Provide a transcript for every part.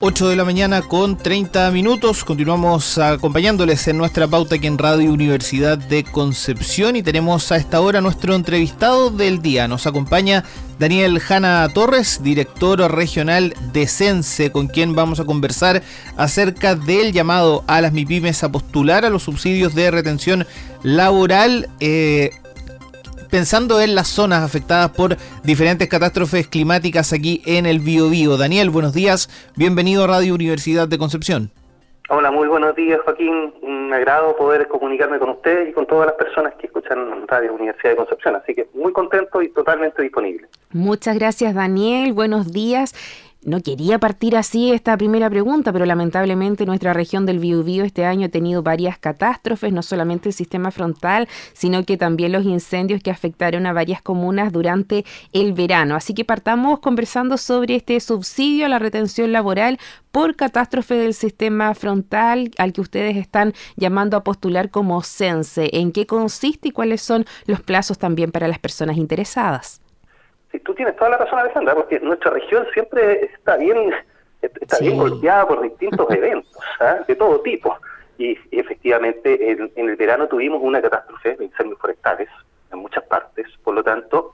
8 de la mañana con 30 minutos. Continuamos acompañándoles en nuestra pauta aquí en Radio Universidad de Concepción y tenemos a esta hora nuestro entrevistado del día. Nos acompaña Daniel Jana Torres, director regional de Sense, con quien vamos a conversar acerca del llamado a las MIPYMES a postular a los subsidios de retención laboral, pensando en las zonas afectadas por diferentes catástrofes climáticas aquí en el Biobío. Daniel, buenos días, bienvenido a Radio Universidad de Concepción. Hola, muy buenos días, Joaquín. Un agrado poder comunicarme con ustedes y con todas las personas que escuchan Radio Universidad de Concepción. Así que muy contento y totalmente disponible. Muchas gracias, Daniel. Buenos días. No quería partir así esta primera pregunta, pero lamentablemente nuestra región del Biobío este año ha tenido varias catástrofes, no solamente el sistema frontal, sino que también los incendios que afectaron a varias comunas durante el verano. Así que partamos conversando sobre este subsidio a la retención laboral por catástrofe del sistema frontal al que ustedes están llamando a postular como Sense. ¿En qué consiste y cuáles son los plazos también para las personas interesadas? Sí, tú tienes toda la razón, Alejandra, porque nuestra región siempre está bien golpeada por distintos eventos, de todo tipo. Y efectivamente, en el verano tuvimos una catástrofe de incendios forestales en muchas partes. Por lo tanto,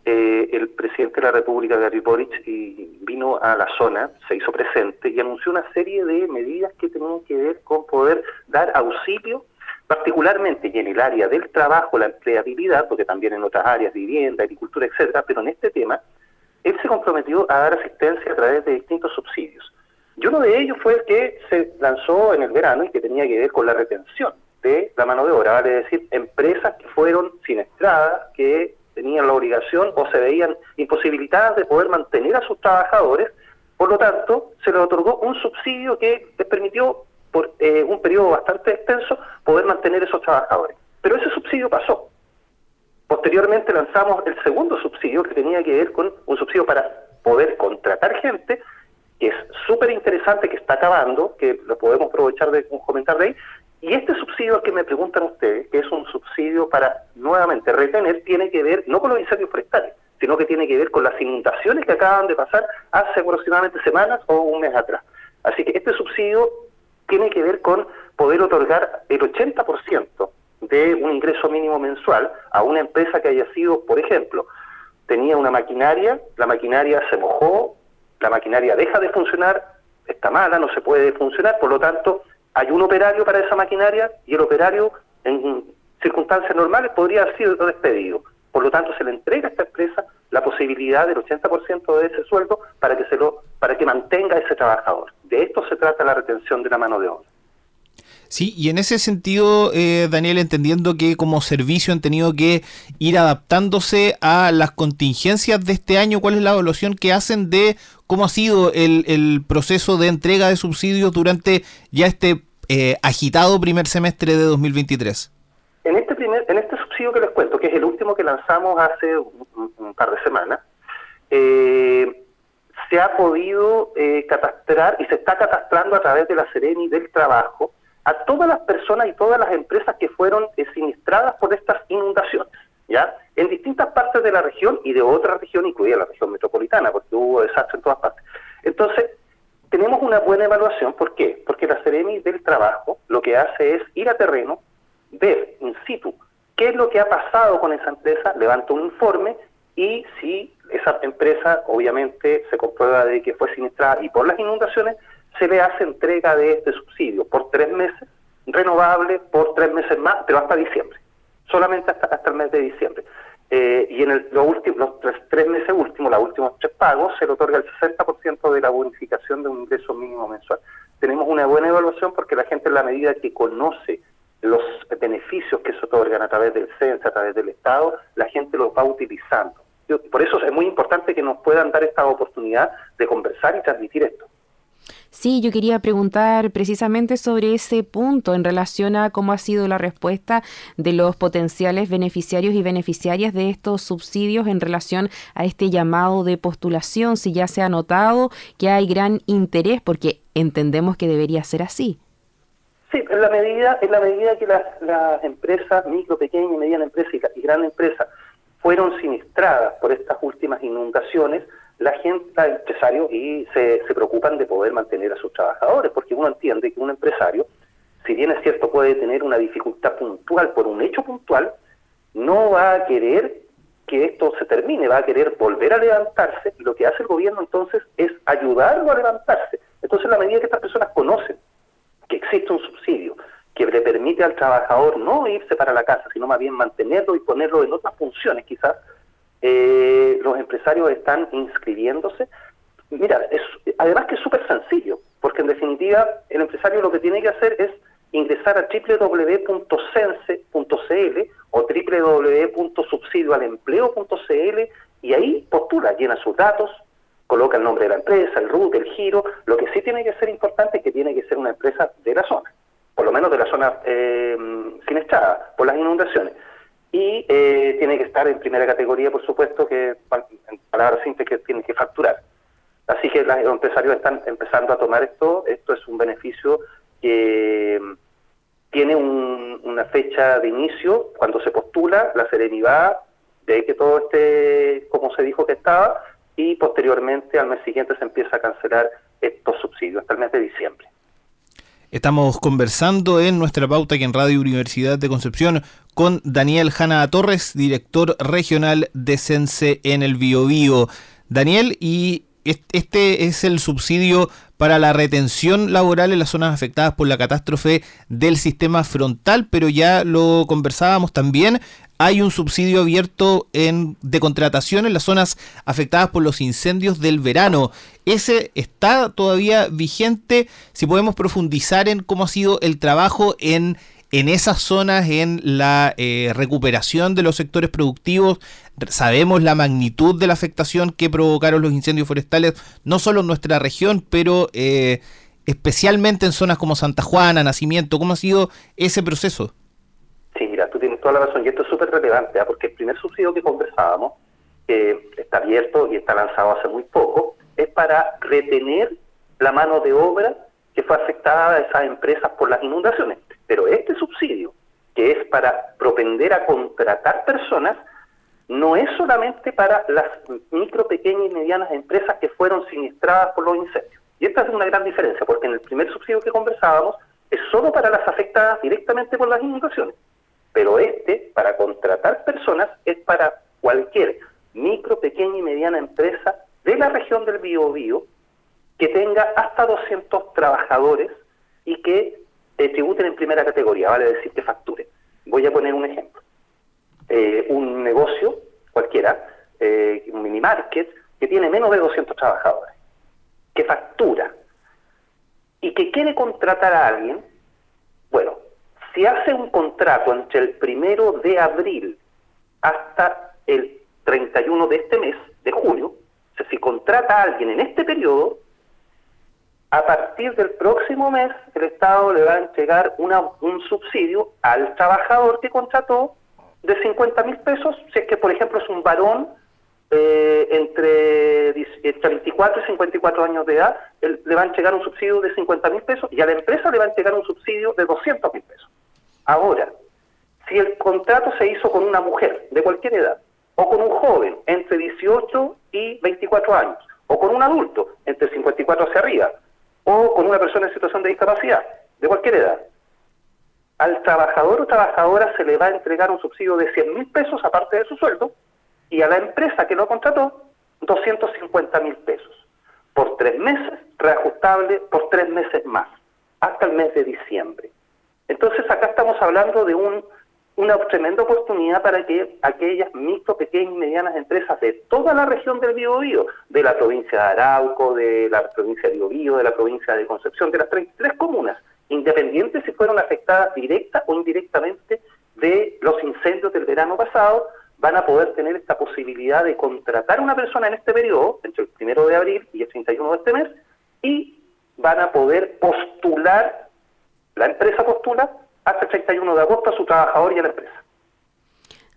el presidente de la República, Gabriel Boric, vino a la zona, se hizo presente y anunció una serie de medidas que tenían que ver con poder dar auxilio, particularmente y en el área del trabajo, la empleabilidad, porque también en otras áreas, vivienda, agricultura, etcétera, pero en este tema, él se comprometió a dar asistencia a través de distintos subsidios. Y uno de ellos fue el que se lanzó en el verano y que tenía que ver con la retención de la mano de obra, vale decir, empresas que fueron siniestradas, que tenían la obligación o se veían imposibilitadas de poder mantener a sus trabajadores. Por lo tanto, se les otorgó un subsidio que les permitió por un periodo bastante extenso, poder mantener esos trabajadores. Pero ese subsidio pasó. Posteriormente lanzamos el segundo subsidio, que tenía que ver con un subsidio para poder contratar gente, que es súper interesante, que está acabando, que lo podemos aprovechar de comentar de ahí. Y este subsidio al que me preguntan ustedes, que es un subsidio para, nuevamente, retener, tiene que ver no con los incendios forestales, sino que tiene que ver con las inundaciones que acaban de pasar hace aproximadamente semanas o un mes atrás. Así que este subsidio tiene que ver con poder otorgar el 80% de un ingreso mínimo mensual a una empresa que haya sido, por ejemplo, tenía una maquinaria, la maquinaria se mojó, la maquinaria deja de funcionar, está mala, no se puede funcionar, por lo tanto, hay un operario para esa maquinaria y el operario, en circunstancias normales, podría haber sido despedido. Por lo tanto, se le entrega a esta empresa la posibilidad del 80% de ese sueldo para que mantenga a ese trabajador. De esto se trata la retención de la mano de obra. Sí, y en ese sentido, Daniel, entendiendo que como servicio han tenido que ir adaptándose a las contingencias de este año, ¿cuál es la evaluación que hacen de cómo ha sido el proceso de entrega de subsidios durante ya este agitado primer semestre de 2023? En este subsidio que les cuento, que es el último que lanzamos hace un par de semanas, se ha podido catastrar y se está catastrando a través de la Seremi del Trabajo a todas las personas y todas las empresas que fueron siniestradas por estas inundaciones, ¿ya? En distintas partes de la región y de otra región, incluida la región metropolitana, porque hubo desastres en todas partes. Entonces, tenemos una buena evaluación. ¿Por qué? Porque la Seremi del Trabajo lo que hace es ir a terreno, ver in situ qué es lo que ha pasado con esa empresa, levanta un informe y si esa empresa obviamente se comprueba de que fue siniestrada y por las inundaciones, se le hace entrega de este subsidio por 3 meses, renovable por 3 meses más, pero hasta diciembre, solamente hasta el mes de diciembre. Y en los 3 meses últimos, los últimos 3 pagos, se le otorga el 60% de la bonificación de un ingreso mínimo mensual. Tenemos una buena evaluación porque la gente, en la medida que conoce los beneficios que se otorgan a través del CENSE, a través del Estado, la gente los va utilizando. Por eso es muy importante que nos puedan dar esta oportunidad de conversar y transmitir esto. Sí, yo quería preguntar precisamente sobre ese punto en relación a cómo ha sido la respuesta de los potenciales beneficiarios y beneficiarias de estos subsidios en relación a este llamado de postulación, si ya se ha notado que hay gran interés, porque entendemos que debería ser así. Sí, en la medida que las empresas, micro, pequeña y mediana empresa y gran empresa fueron siniestradas por estas últimas inundaciones, la gente, los empresarios, y se preocupan de poder mantener a sus trabajadores, porque uno entiende que un empresario, si bien es cierto puede tener una dificultad puntual por un hecho puntual, no va a querer que esto se termine, va a querer volver a levantarse, y lo que hace el gobierno entonces es ayudarlo a levantarse. Entonces, a la medida que estas personas conocen que existe un subsidio que le permite al trabajador no irse para la casa, sino más bien mantenerlo y ponerlo en otras funciones quizás, los empresarios están inscribiéndose. Mira, además que es súper sencillo, porque en definitiva el empresario lo que tiene que hacer es ingresar a www.cense.cl o www.subsidioalempleo.cl y ahí postula, llena sus datos, coloca el nombre de la empresa, el RUT, el giro. Lo que sí tiene que ser importante es que tiene que ser una empresa de la zona, por lo menos de la zona siniestrada por las inundaciones. Y tiene que estar en primera categoría, por supuesto, que en palabras simples que tiene que facturar. Así que los empresarios están empezando a tomar esto. Esto es un beneficio que tiene una fecha de inicio cuando se postula, la serenidad de que todo esté como se dijo que estaba, y posteriormente al mes siguiente se empieza a cancelar estos subsidios hasta el mes de diciembre. Estamos conversando en nuestra pauta aquí en Radio Universidad de Concepción con Daniel Jana Torres, director regional de Cense en el Biobío. Daniel, y este es el subsidio para la retención laboral en las zonas afectadas por la catástrofe del sistema frontal, pero ya lo conversábamos también, hay un subsidio abierto de contratación en las zonas afectadas por los incendios del verano. ¿Ese está todavía vigente? Si podemos profundizar en cómo ha sido el trabajo en esas zonas, en la recuperación de los sectores productivos. Sabemos la magnitud de la afectación que provocaron los incendios forestales, no solo en nuestra región, pero especialmente en zonas como Santa Juana, Nacimiento. ¿Cómo ha sido ese proceso? Sí, mira, tú tienes toda la razón, y esto es súper relevante, porque el primer subsidio que conversábamos, que está abierto y está lanzado hace muy poco, es para retener la mano de obra que fue afectada a esas empresas por las inundaciones. Pero este subsidio, que es para propender a contratar personas, no es solamente para las micro, pequeñas y medianas empresas que fueron siniestradas por los incendios. Y esta es una gran diferencia, porque en el primer subsidio que conversábamos es solo para las afectadas directamente por las inundaciones. Pero para contratar personas, es para cualquier micro, pequeña y mediana empresa de la región del Biobío que tenga hasta 200 trabajadores y que tributen en primera categoría, vale decir que facturen. Voy a poner un ejemplo. Un negocio cualquiera, un mini market, que tiene menos de 200 trabajadores, que factura y que quiere contratar a alguien. Bueno, si hace un contrato entre el 1 de abril hasta el 31 de este mes, de julio, o sea, si contrata a alguien en este periodo, a partir del próximo mes el Estado le va a entregar un subsidio al trabajador que contrató de 50.000 pesos, si es que, por ejemplo, es un varón entre 24 y 54 años de edad, le va a entregar un subsidio de 50.000 pesos y a la empresa le va a entregar un subsidio de 200.000 pesos. Ahora, si el contrato se hizo con una mujer de cualquier edad, o con un joven entre 18 y 24 años, o con un adulto entre 54 hacia arriba, o con una persona en situación de discapacidad, de cualquier edad, al trabajador o trabajadora se le va a entregar un subsidio de 100.000 pesos aparte de su sueldo, y a la empresa que lo contrató, 250.000 pesos. Por 3 meses, reajustable por 3 meses más, hasta el mes de diciembre. Entonces acá estamos hablando de una tremenda oportunidad para que aquellas micro, pequeñas y medianas empresas de toda la región del Biobío, de la provincia de Arauco, de la provincia de Biobío, de la provincia de Concepción, de las 33 comunas, independientes si fueron afectadas directa o indirectamente de los incendios del verano pasado, van a poder tener esta posibilidad de contratar a una persona en este periodo, entre el 1 de abril y el 31 de este mes, y van a poder postular, la empresa postula, hasta el 31 de agosto a su trabajador y a la empresa.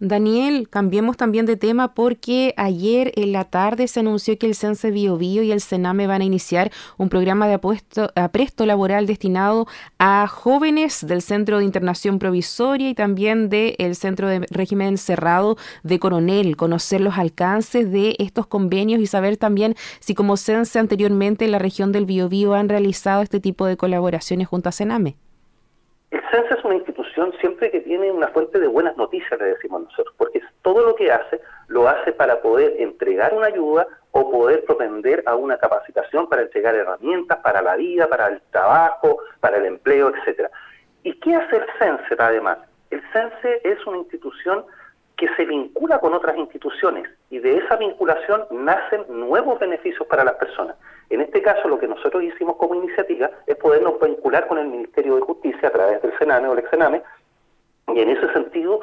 Daniel, cambiemos también de tema porque ayer en la tarde se anunció que el Sense Biobío y el Sename van a iniciar un programa de apresto laboral destinado a jóvenes del Centro de Internación Provisoria y también del Centro de Régimen Cerrado de Coronel. Conocer los alcances de estos convenios y saber también si como Sense anteriormente en la región del Biobío han realizado este tipo de colaboraciones junto a Sename. El Sense es una institución siempre que tiene una fuente de buenas noticias, le decimos nosotros, porque todo lo que hace, lo hace para poder entregar una ayuda o poder propender a una capacitación para entregar herramientas para la vida, para el trabajo, para el empleo, etcétera. ¿Y qué hace el Sense además? El Sense es una institución que se vincula con otras instituciones y de esa vinculación nacen nuevos beneficios para las personas. En este caso, lo que nosotros hicimos como iniciativa es podernos vincular con el Ministerio de Justicia a través del Sename o el Exename, y en ese sentido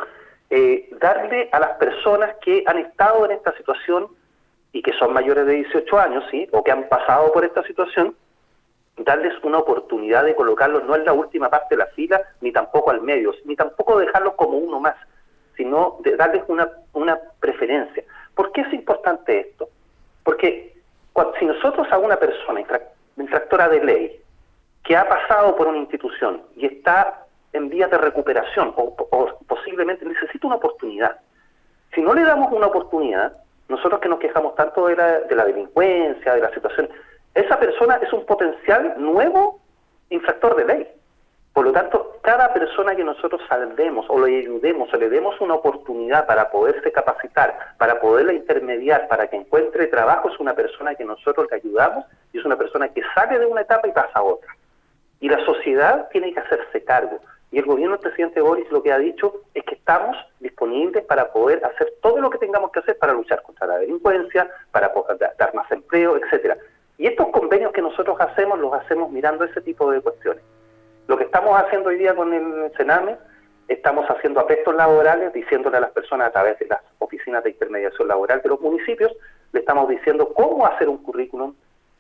darle a las personas que han estado en esta situación y que son mayores de 18 años, ¿sí?, o que han pasado por esta situación, darles una oportunidad de colocarlos no en la última parte de la fila, ni tampoco al medio, ni tampoco dejarlos como uno más, sino de darles una preferencia. ¿Por qué es importante esto? Porque si nosotros a una persona infractora de ley que ha pasado por una institución y está en vías de recuperación o posiblemente necesita una oportunidad, si no le damos una oportunidad, nosotros que nos quejamos tanto de la delincuencia, de la situación, esa persona es un potencial nuevo infractor de ley. Por lo tanto, cada persona que nosotros salvemos o le ayudemos o le demos una oportunidad para poderse capacitar, para poderla intermediar, para que encuentre trabajo, es una persona que nosotros le ayudamos y es una persona que sale de una etapa y pasa a otra. Y la sociedad tiene que hacerse cargo. Y el gobierno del presidente Boris lo que ha dicho es que estamos disponibles para poder hacer todo lo que tengamos que hacer para luchar contra la delincuencia, para poder dar más empleo, etcétera. Y estos convenios que nosotros hacemos, los hacemos mirando ese tipo de cuestiones. Lo que estamos haciendo hoy día con el Sename, estamos haciendo aprestos laborales, diciéndole a las personas a través de las oficinas de intermediación laboral de los municipios, le estamos diciendo cómo hacer un currículum,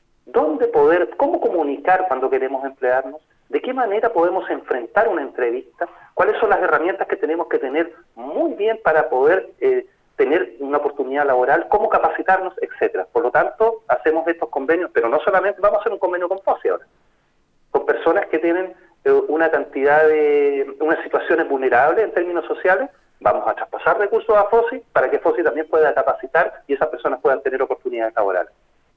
cómo comunicar cuando queremos emplearnos, de qué manera podemos enfrentar una entrevista, cuáles son las herramientas que tenemos que tener muy bien para poder tener una oportunidad laboral, cómo capacitarnos, etcétera. Por lo tanto, hacemos estos convenios, pero no solamente vamos a hacer un convenio con FOSI ahora, con personas que tienen una cantidad de unas situaciones vulnerables en términos sociales, vamos a traspasar recursos a FOSI para que FOSI también pueda capacitar y esas personas puedan tener oportunidades laborales.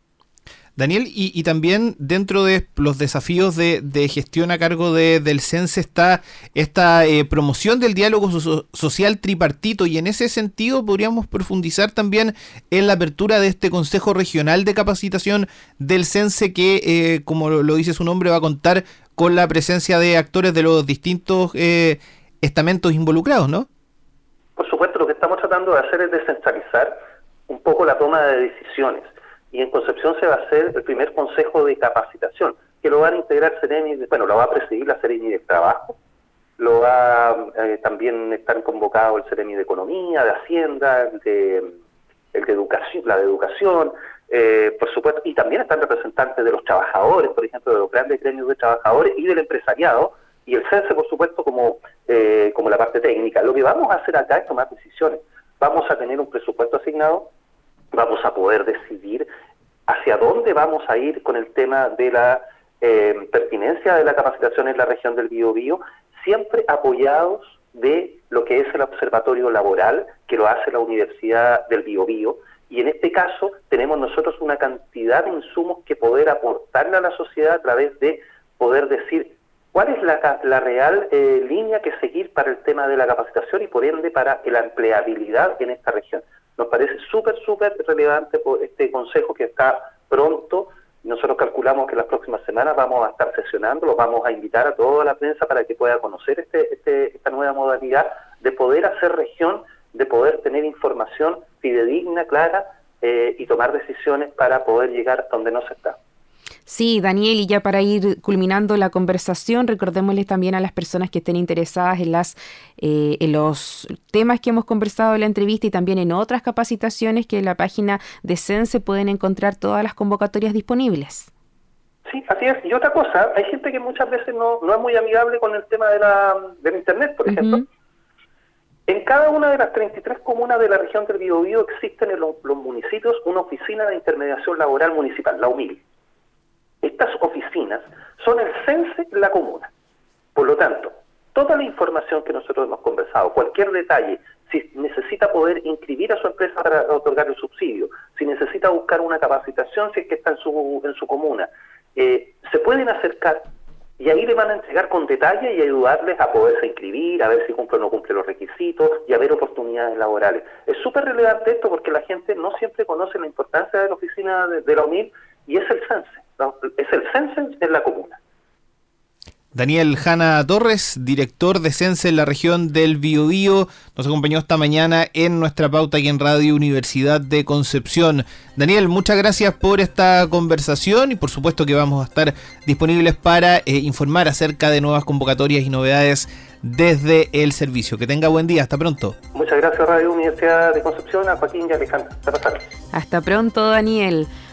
Daniel, y también dentro de los desafíos de gestión a cargo del Sense está esta promoción del diálogo social tripartito, y en ese sentido podríamos profundizar también en la apertura de este Consejo Regional de Capacitación del Sense que, como lo dice su nombre, va a contar con la presencia de actores de los distintos estamentos involucrados, ¿no? Por supuesto, lo que estamos tratando de hacer es descentralizar un poco la toma de decisiones. Y en Concepción se va a hacer el primer consejo de capacitación, que lo van a integrar lo va a presidir la Seremi de Trabajo, lo va también están convocados el Seremi de Economía, de Hacienda, el de Educación, la de Educación, por supuesto, y también están representantes de los trabajadores, por ejemplo, de los grandes gremios de trabajadores y del empresariado, y el CENSE, por supuesto, como la parte técnica. Lo que vamos a hacer acá es tomar decisiones. Vamos a tener un presupuesto asignado, vamos a poder decidir hacia dónde vamos a ir con el tema de la pertinencia de la capacitación en la región del Biobío, siempre apoyados de lo que es el observatorio laboral, que lo hace la Universidad del Biobío, y en este caso tenemos nosotros una cantidad de insumos que poder aportarle a la sociedad a través de poder decir cuál es la real línea que seguir para el tema de la capacitación y por ende para la empleabilidad en esta región. Nos parece súper relevante este consejo que está pronto. Nosotros calculamos que las próximas semanas vamos a estar sesionando, los vamos a invitar a toda la prensa para que pueda conocer esta nueva modalidad de poder hacer región, de poder tener información fidedigna, clara y tomar decisiones para poder llegar donde no se está. Sí, Daniel, y ya para ir culminando la conversación, recordémosles también a las personas que estén interesadas en los temas que hemos conversado en la entrevista y también en otras capacitaciones que en la página de Sense pueden encontrar todas las convocatorias disponibles. Sí, así es. Y otra cosa, hay gente que muchas veces no es muy amigable con el tema del Internet, por ejemplo. En cada una de las 33 comunas de la región del Biobío existen en los municipios una oficina de intermediación laboral municipal, la UMIL. Estas oficinas son el CENSE en la comuna. Por lo tanto, toda la información que nosotros hemos conversado, cualquier detalle, si necesita poder inscribir a su empresa para otorgar el subsidio, si necesita buscar una capacitación, si es que está en su comuna, se pueden acercar y ahí le van a entregar con detalle y ayudarles a poderse inscribir, a ver si cumple o no cumple los requisitos y a ver oportunidades laborales. Es súper relevante esto porque la gente no siempre conoce la importancia de la oficina de la UMIL y es el CENSE, ¿no? Es el CENSE en la comuna. Daniel Jana Torres, director de CENSE en la región del Biobío, nos acompañó esta mañana en nuestra pauta aquí en Radio Universidad de Concepción. Daniel, muchas gracias por esta conversación y por supuesto que vamos a estar disponibles para informar acerca de nuevas convocatorias y novedades desde el servicio. Que tenga buen día, hasta pronto. Muchas gracias Radio Universidad de Concepción, a Joaquín y a Alejandra. Hasta pronto, Daniel.